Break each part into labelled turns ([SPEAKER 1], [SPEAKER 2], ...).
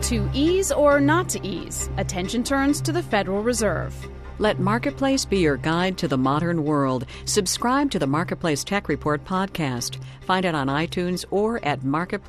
[SPEAKER 1] To ease or not to ease, attention turns to the Federal Reserve.
[SPEAKER 2] Let Marketplace be your guide to the modern world. Subscribe to the Marketplace Tech Report podcast. Find it on iTunes or at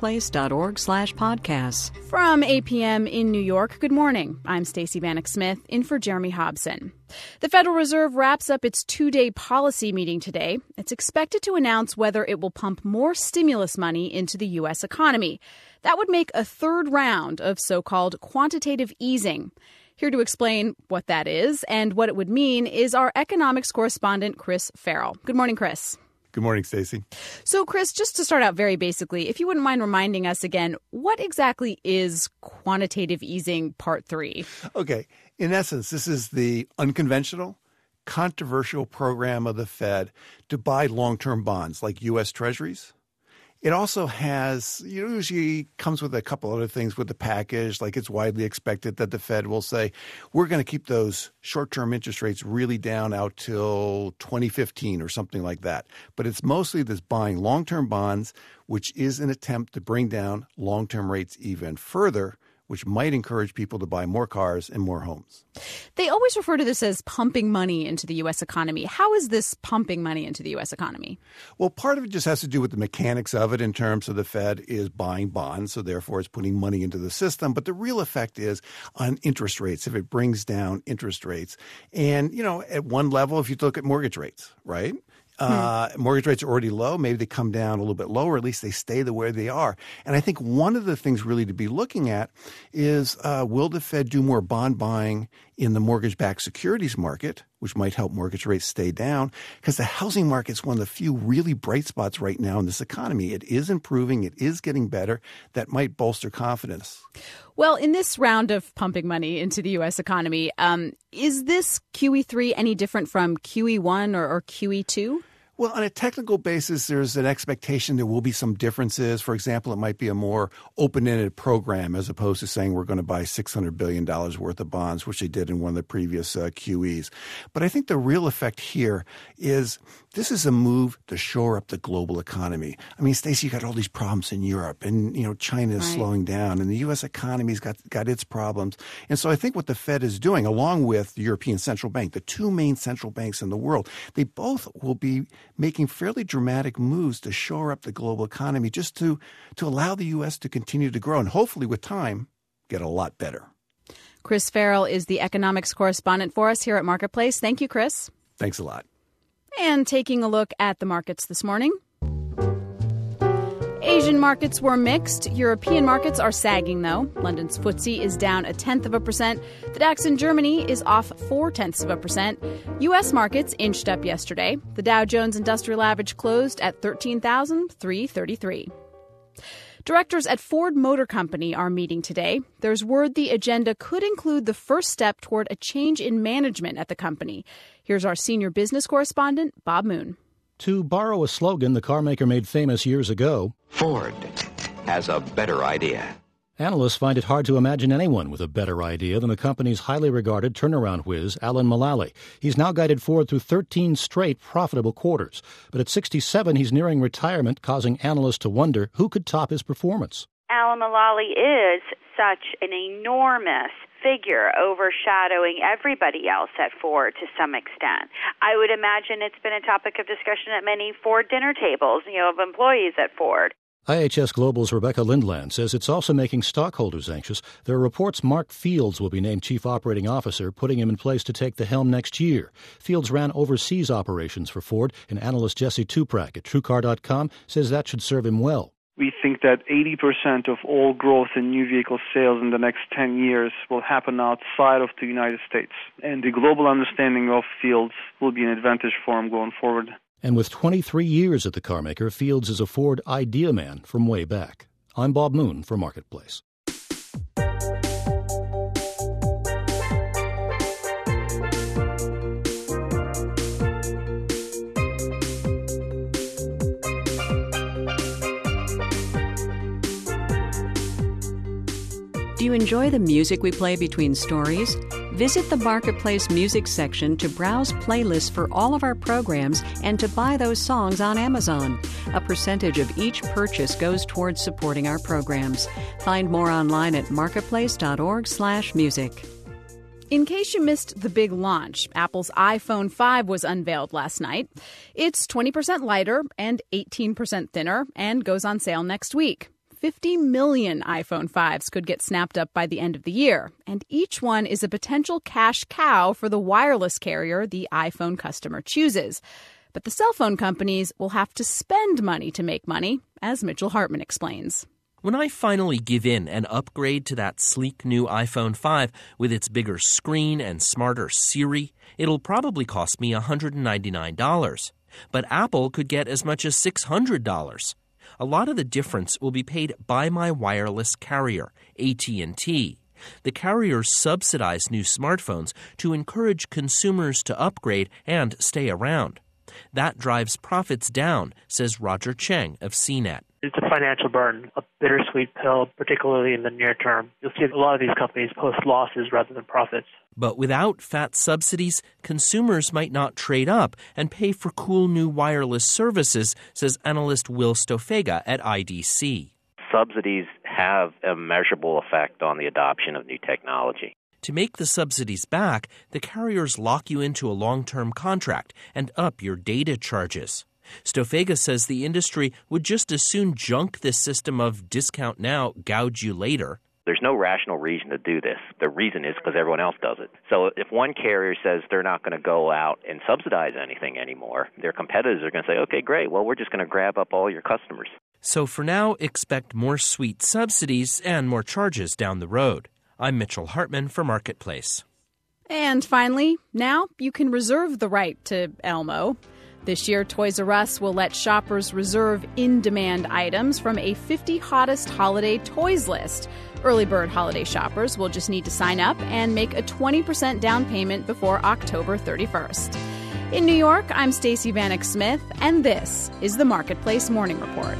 [SPEAKER 2] marketplace.org/podcasts.
[SPEAKER 1] From 8 p.m. in New York, good morning. I'm Stacey Bannock Smith, in for Jeremy Hobson. The Federal Reserve wraps up its two-day policy meeting today. It's expected to announce whether it will pump more stimulus money into the U.S. economy. That would make a third round of so-called quantitative easing. Here to explain what that is and what it would mean is our economics correspondent, Chris Farrell. Good morning, Chris.
[SPEAKER 3] Good morning, Stacey.
[SPEAKER 1] So, Chris, just to start out very basically, if you wouldn't mind reminding us again, what exactly is quantitative easing part 3?
[SPEAKER 3] Okay. In essence, this is the unconventional, controversial program of the Fed to buy long-term bonds like U.S. Treasuries. It also usually comes with a couple other things with the package, like it's widely expected that the Fed will say, we're going to keep those short-term interest rates really down out till 2015 or something like that. But it's mostly this buying long-term bonds, which is an attempt to bring down long-term rates even further, which might encourage people to buy more cars and more homes.
[SPEAKER 1] They always refer to this as pumping money into the U.S. economy. How is this pumping money into the U.S. economy?
[SPEAKER 3] Well, part of it just has to do with the mechanics of it in terms of the Fed is buying bonds, so therefore it's putting money into the system. But the real effect is on interest rates, if it brings down interest rates. And, at one level, if you look at mortgage rates, right? Mortgage rates are already low. Maybe they come down a little bit lower. At least they stay the way they are. And I think one of the things really to be looking at is will the Fed do more bond buying in the mortgage-backed securities market, which might help mortgage rates stay down? Because the housing market is one of the few really bright spots right now in this economy. It is improving. It is getting better. That might bolster confidence.
[SPEAKER 1] Well, in this round of pumping money into the U.S. economy, is this QE3 any different from QE1 or QE2?
[SPEAKER 3] Well, on a technical basis, there's an expectation there will be some differences. For example, it might be a more open-ended program as opposed to saying we're going to buy $600 billion worth of bonds, which they did in one of the previous QEs. But I think the real effect here is this is a move to shore up the global economy. I mean, Stacey, you got all these problems in Europe, and China is slowing down, and the U.S. economy's got its problems. And so I think what the Fed is doing, along with the European Central Bank, the two main central banks in the world, they both will be making fairly dramatic moves to shore up the global economy just to allow the U.S. to continue to grow and hopefully with time get a lot better.
[SPEAKER 1] Chris Farrell is the economics correspondent for us here at Marketplace. Thank you, Chris.
[SPEAKER 3] Thanks a lot. And
[SPEAKER 1] taking a look at the markets this morning. Asian markets were mixed. European markets are sagging, though. London's FTSE is down 0.1%. The DAX in Germany is off 0.4%. U.S. markets inched up yesterday. The Dow Jones Industrial Average closed at 13,333. Directors at Ford Motor Company are meeting today. There's word the agenda could include the first step toward a change in management at the company. Here's our senior business correspondent, Bob Moon.
[SPEAKER 4] To borrow a slogan the carmaker made famous years ago,
[SPEAKER 5] Ford has a better idea.
[SPEAKER 4] Analysts find it hard to imagine anyone with a better idea than the company's highly regarded turnaround whiz, Alan Mulally. He's now guided Ford through 13 straight profitable quarters. But at 67, he's nearing retirement, causing analysts to wonder who could top his performance.
[SPEAKER 6] Alan Mulally is such an enormous figure overshadowing everybody else at Ford to some extent. I would imagine it's been a topic of discussion at many Ford dinner tables, of employees at Ford.
[SPEAKER 4] IHS Global's Rebecca Lindland says it's also making stockholders anxious. There are reports Mark Fields will be named Chief Operating Officer, putting him in place to take the helm next year. Fields ran overseas operations for Ford, and analyst Jesse Tuprak at TrueCar.com says that should serve him well.
[SPEAKER 7] We think that 80% of all growth in new vehicle sales in the next 10 years will happen outside of the United States. And the global understanding of Fields will be an advantage for him going forward.
[SPEAKER 4] And with 23 years at the carmaker, Fields is a Ford idea man from way back. I'm Bob Moon for Marketplace.
[SPEAKER 2] Do you enjoy the music we play between stories? Visit the Marketplace music section to browse playlists for all of our programs and to buy those songs on Amazon. A percentage of each purchase goes towards supporting our programs. Find more online at marketplace.org/music.
[SPEAKER 1] In case you missed the big launch, Apple's iPhone 5 was unveiled last night. It's 20% lighter and 18% thinner and goes on sale next week. 50 million iPhone 5s could get snapped up by the end of the year, and each one is a potential cash cow for the wireless carrier the iPhone customer chooses. But the cell phone companies will have to spend money to make money, as Mitchell Hartman explains.
[SPEAKER 8] When I finally give in and upgrade to that sleek new iPhone 5 with its bigger screen and smarter Siri, it'll probably cost me $199. But Apple could get as much as $600. A lot of the difference will be paid by my wireless carrier, AT&T. The carriers subsidize new smartphones to encourage consumers to upgrade and stay around. That drives profits down, says Roger Cheng of CNET.
[SPEAKER 9] It's a financial burden, a bittersweet pill, particularly in the near term. You'll see a lot of these companies post losses rather than profits.
[SPEAKER 8] But without fat subsidies, consumers might not trade up and pay for cool new wireless services, says analyst Will Stofega at IDC.
[SPEAKER 10] Subsidies have a measurable effect on the adoption of new technology.
[SPEAKER 8] To make the subsidies back, the carriers lock you into a long-term contract and up your data charges. Stofega says the industry would just as soon junk this system of discount now, gouge you later.
[SPEAKER 10] There's no rational reason to do this. The reason is because everyone else does it. So if one carrier says they're not going to go out and subsidize anything anymore, their competitors are going to say, okay, great, well, we're just going to grab up all your customers.
[SPEAKER 8] So for now, expect more sweet subsidies and more charges down the road. I'm Mitchell Hartman for Marketplace.
[SPEAKER 1] And finally, now you can reserve the right to Elmo. This year, Toys R Us will let shoppers reserve in-demand items from a 50 hottest holiday toys list. Early bird holiday shoppers will just need to sign up and make a 20% down payment before October 31st. In New York, I'm Stacey Vanek Smith, and this is the Marketplace Morning Report.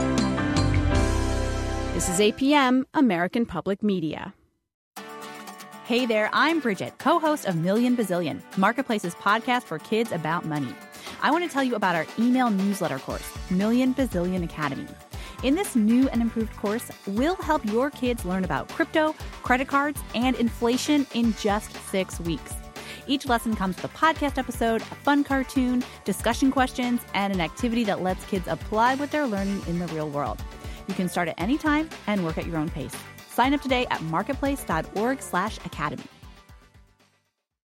[SPEAKER 1] This is APM, American Public Media.
[SPEAKER 11] Hey there, I'm Bridget, co-host of Million Bazillion, Marketplace's podcast for kids about money. I want to tell you about our email newsletter course, Million Bazillion Academy. In this new and improved course, we'll help your kids learn about crypto, credit cards, and inflation in just 6 weeks. Each lesson comes with a podcast episode, a fun cartoon, discussion questions, and an activity that lets kids apply what they're learning in the real world. You can start at any time and work at your own pace. Sign up today at marketplace.org/academy.